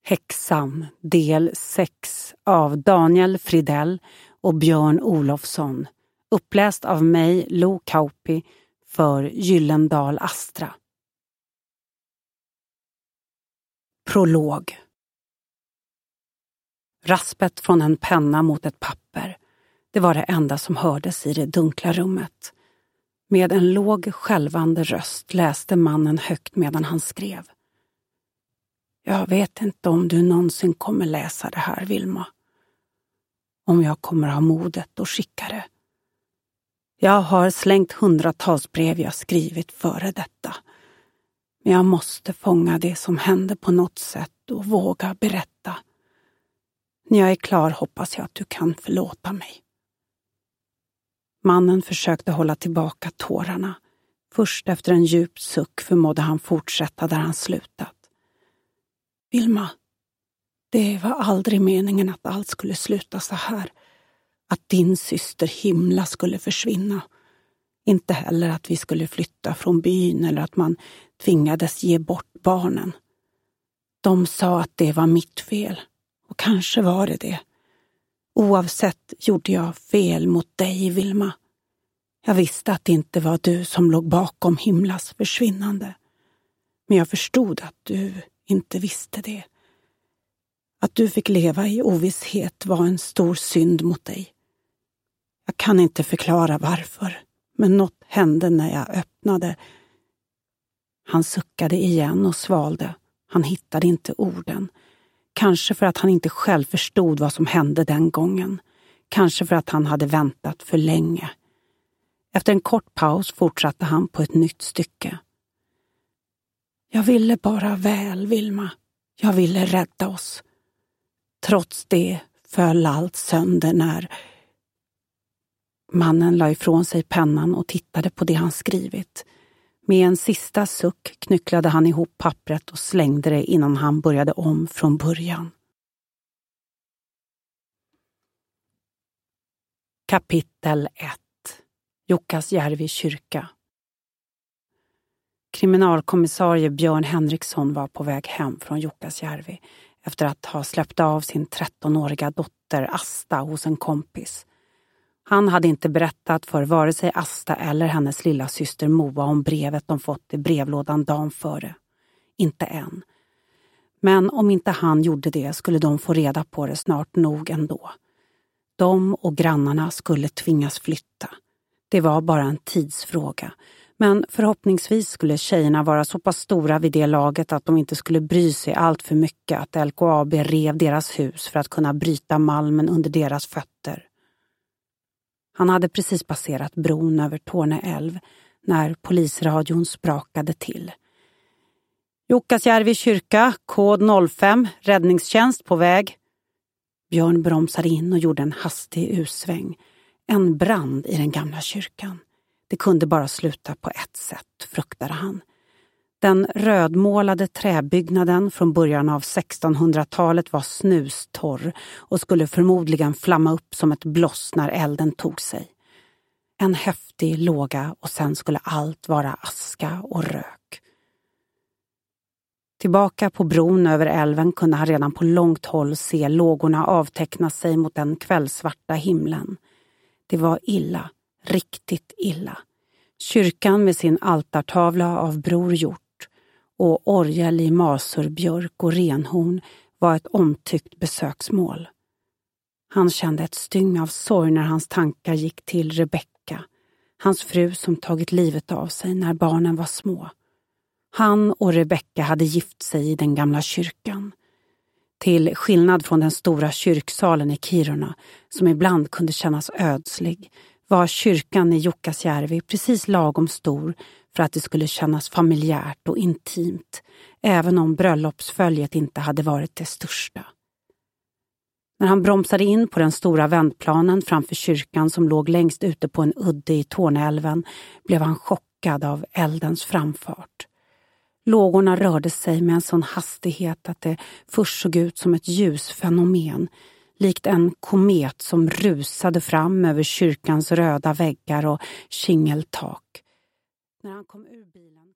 Häxan, del 6 av Daniel Fridell och Björn Olofsson. Uppläst av mig, Lo Kauppi, för Gyllendal Astra. Prolog. Raspet från en penna mot ett papper. Det var det enda som hördes i det dunkla rummet. Med en låg, skälvande röst läste mannen högt medan han skrev. Jag vet inte om du någonsin kommer läsa det här, Vilma. Om jag kommer ha modet att skicka det. Jag har slängt hundratals brev jag skrivit före detta. Men jag måste fånga det som hände på något sätt och våga berätta. När jag är klar hoppas jag att du kan förlåta mig. Mannen försökte hålla tillbaka tårarna. Först efter en djup suck förmådde han fortsätta där han slutat. Vilma, det var aldrig meningen att allt skulle sluta så här. Att din syster Himla skulle försvinna. Inte heller att vi skulle flytta från byn eller att man tvingades ge bort barnen. De sa att det var mitt fel. Och kanske var det det. Oavsett gjorde jag fel mot dig, Vilma. Jag visste att det inte var du som låg bakom Himlas försvinnande. Men jag förstod att du inte visste det. Att du fick leva i ovisshet var en stor synd mot dig. Jag kan inte förklara varför, men något hände när jag öppnade. Han suckade igen och svalde. Han hittade inte orden. Kanske för att han inte själv förstod vad som hände den gången. Kanske för att han hade väntat för länge. Efter en kort paus fortsatte han på ett nytt stycke. Jag ville bara väl, Vilma. Jag ville rädda oss. Trots det föll allt sönder när... Mannen la ifrån sig pennan och tittade på det han skrivit. Med en sista suck knycklade han ihop pappret och slängde det innan han började om från början. Kapitel 1. Jukkasjärvi kyrka. Kriminalkommissarie Björn Henriksson var på väg hem från Jukkasjärvi efter att ha släppt av sin 13-åriga dotter Asta hos en kompis. Han hade inte berättat för vare sig Asta eller hennes lilla syster Moa om brevet de fått i brevlådan dagen före. Inte än. Men om inte han gjorde det skulle de få reda på det snart nog ändå. De och grannarna skulle tvingas flytta. Det var bara en tidsfråga. Men förhoppningsvis skulle tjejerna vara så pass stora vid det laget att de inte skulle bry sig allt för mycket att LKAB rev deras hus för att kunna bryta malmen under deras fötter. Han hade precis passerat bron över Torne älv när polisradion sprakade till. Jukkasjärvi kyrka, kod 05, räddningstjänst på väg. Björn bromsade in och gjorde en hastig utsväng. En brand i den gamla kyrkan. Det kunde bara sluta på ett sätt, fruktade han. Den rödmålade träbyggnaden från början av 1600-talet var snustorr och skulle förmodligen flamma upp som ett bloss när elden tog sig. En häftig låga och sen skulle allt vara aska och rök. Tillbaka på bron över älven kunde han redan på långt håll se lågorna avteckna sig mot den kvällsvarta himlen. Det var illa, riktigt illa. Kyrkan med sin altartavla av Bror Hjort och orgel i masurbjörk och renhorn var ett omtyckt besöksmål. Han kände ett styng av sorg när hans tankar gick till Rebecka, hans fru som tagit livet av sig när barnen var små. Han och Rebecka hade gift sig i den gamla kyrkan. Till skillnad från den stora kyrksalen i Kiruna, som ibland kunde kännas ödslig, var kyrkan i Jukkasjärvi precis lagom stor för att det skulle kännas familjärt och intimt, även om bröllopsföljet inte hade varit det största. När han bromsade in på den stora vändplanen framför kyrkan som låg längst ute på en udde i Torneälven blev han chockad av eldens framfart. Lågorna rörde sig med en sån hastighet att det först såg ut som ett ljusfenomen, likt en komet som rusade fram över kyrkans röda väggar och kingeltak. När han kom ur bilen